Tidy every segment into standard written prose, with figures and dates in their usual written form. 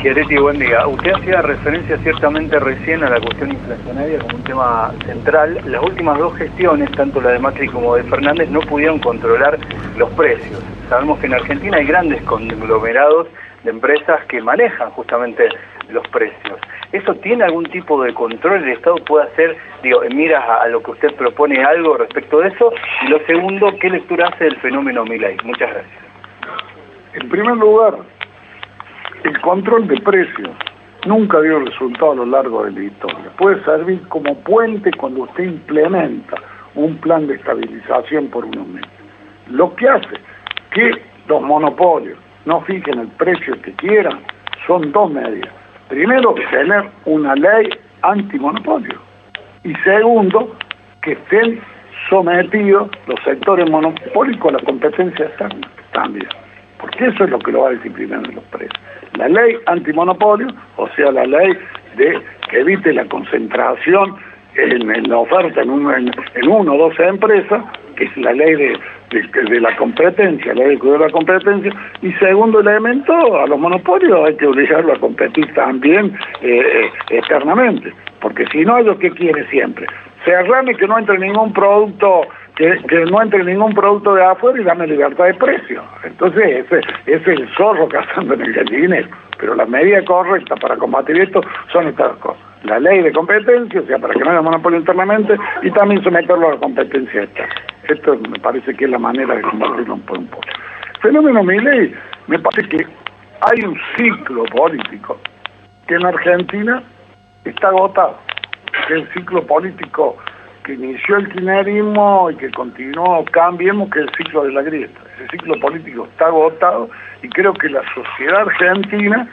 Schiaretti, buen día. Usted hacía referencia ciertamente recién a la cuestión inflacionaria como un tema central. Las últimas dos gestiones, tanto la de Macri como de Fernández, no pudieron controlar los precios. Sabemos que en Argentina hay grandes conglomerados de empresas que manejan justamente los precios. ¿Eso tiene algún tipo de control? ¿El Estado puede hacer, en miras a lo que usted propone, algo respecto de eso? Y lo segundo, ¿qué lectura hace del fenómeno Milei? Muchas gracias. En primer lugar, el control de precios nunca dio resultado a lo largo de la historia. Puede servir como puente cuando usted implementa un plan de estabilización por unos meses. Lo que hace que los monopolios no fijen el precio que quieran son dos medidas. Primero, tener una ley antimonopolio. Y segundo, que estén sometidos los sectores monopólicos a la competencia externa también. Porque eso es lo que lo va a disciplinar en los precios. La ley antimonopolio, o sea, la ley de que evite la concentración en la oferta en uno o dos empresas, que es la ley de la competencia, la ley de cuidado de la competencia. Y segundo elemento, a los monopolios hay que obligarlos a competir también externamente, porque si no, ellos ¿qué quieren siempre? Cerrame que no entre ningún producto, que no entre ningún producto de afuera y dame libertad de precio. Entonces ese es el zorro cazando en el gallinero. Pero la medida correcta para combatir esto son estas cosas. La ley de competencia, o sea, para que no haya monopolio internamente, y también someterlo a la competencia externa. Esto me parece que es la manera de combatirlo por un poco. El fenómeno Milei, me parece que hay un ciclo político que en Argentina está agotado, que es el ciclo político que inició el kirchnerismo y que continuó, cambiemos, que es el ciclo de la grieta. Ese ciclo político está agotado y creo que la sociedad argentina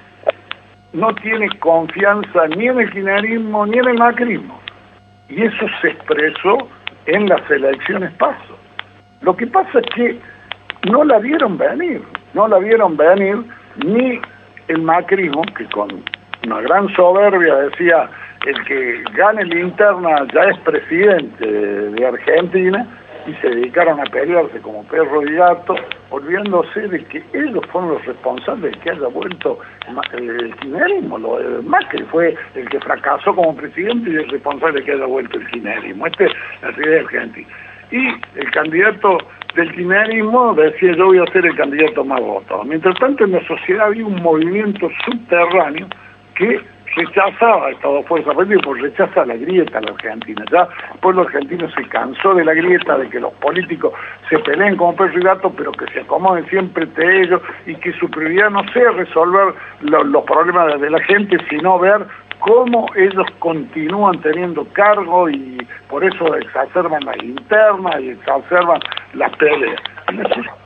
no tiene confianza ni en el kirchnerismo ni en el macrismo. Y eso se expresó en las elecciones PASO. Lo que pasa es que no la vieron venir ni el macrismo, que con una gran soberbia decía: el que gane la interna ya es presidente de Argentina, y se dedicaron a pelearse como perro y gato, olvidándose de que ellos fueron los responsables de que haya vuelto el kirchnerismo. Macri fue el que fracasó como presidente y el responsable de que haya vuelto el kirchnerismo. Esta es la realidad argentina. Y el candidato del kirchnerismo decía: yo voy a ser el candidato más votado. Mientras tanto, en la sociedad había un movimiento subterráneo que rechazaba estas dos fuerzas políticas, porque rechaza la grieta a la Argentina. Ya el pueblo argentino se cansó de la grieta, de que los políticos se peleen como perro y gato, pero que se acomoden siempre entre ellos, y que su prioridad no sea resolver los problemas de la gente, sino ver cómo ellos continúan teniendo cargo, y por eso exacerban las internas y exacerban las peleas.